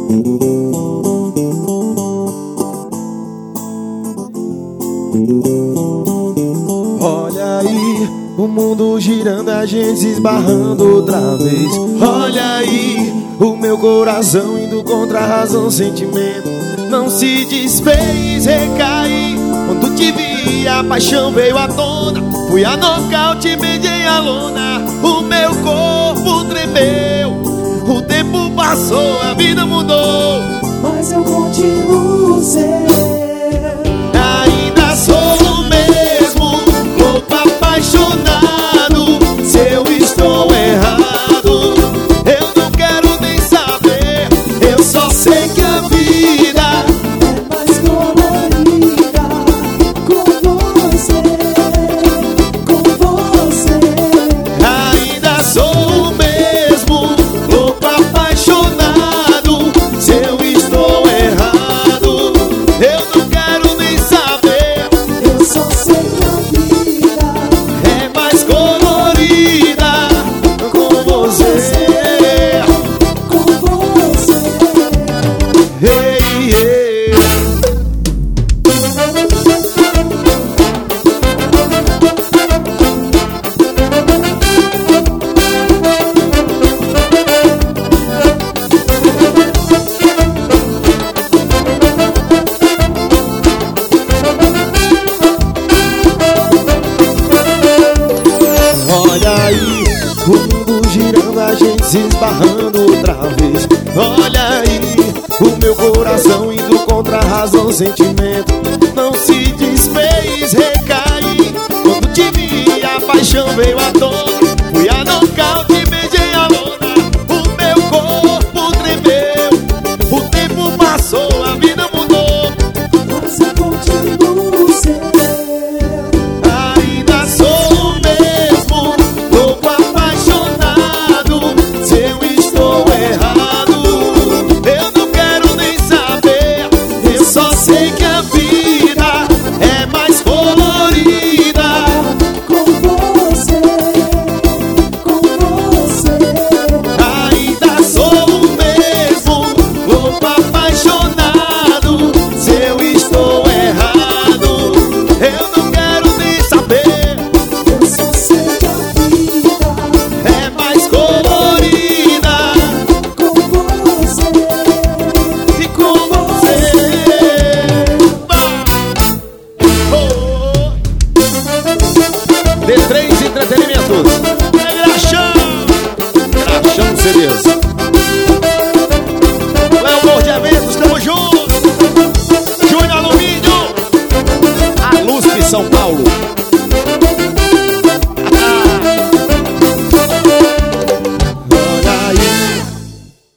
Olha aí, o mundo girando, a gente se esbarrando outra vez. Olha aí, o meu coração indo contra a razão, sentimento não se desfez, recaí. Quando te vi, a paixão veio à tona. Fui a nocaute, beijei a lona. O meu corpo tremeu. O tempo passou, a vida mudou, mas eu continuo seu. Ainda sou o mesmo, louco apaixonado. Se eu estou errado, eu não quero nem saber. Eu só sei que a vida é mais colorida com você, com você. Ainda sou o mesmo, louco apaixonado. Se eu estou errado, eu não quero nem saber. Eu só sei que a vida É mais colorida com você. com você. Hey, hey. Olha aí, o mundo girando, a gente se esbarrando outra vez. Olha aí, o meu coração indo contra a razão, sentimento não se desfez, recaí. Quando te vi, a paixão veio à tona. Fui a nocaute, beijei a lona. O meu corpo tremeu. O tempo passou, a vida mudou, Mas eu continuo seu. ainda sou o mesmo, louco apaixonado. Se eu estou errado, eu não quero nem saber. Eu só sei que a vida é mais colorida. Com você, com você. Ainda sou o mesmo, louco apaixonado. Se eu estou errado, eu não quero nem saber. Eu só sei que a vida É mais colorida com você. e com você. D3 Entretenimentos, Graxão CDs, Léo Gordo Eventos, tamo junto. Júnior Alumínio, a Luz de São Paulo.